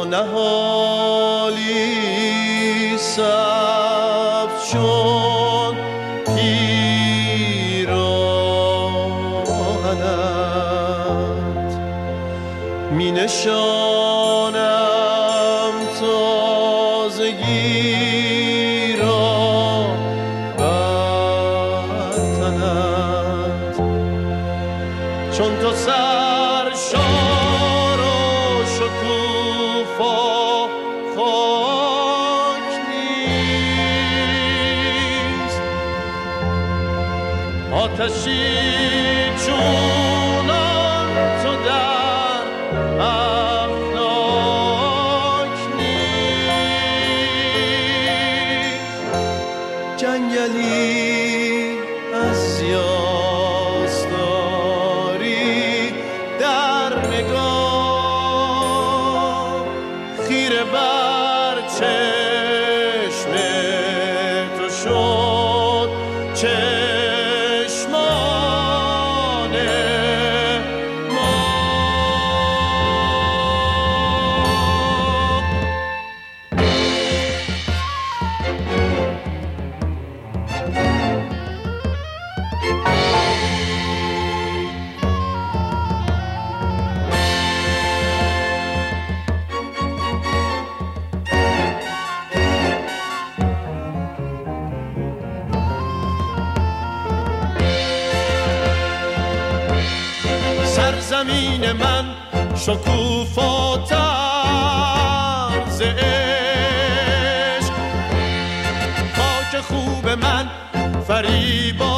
نهالی سبز چون پیراهنت می نشانم تازگی را بر تنت چون تو سرشار و شکوفا خاک نیست آتشی چونان تو در افلاک نیست جنگلی از یاسداری در نگاه خیره بر چشم تو شد چشمان ما سرزمین من شکوفاتر ز عشق خاک خوب من فریبا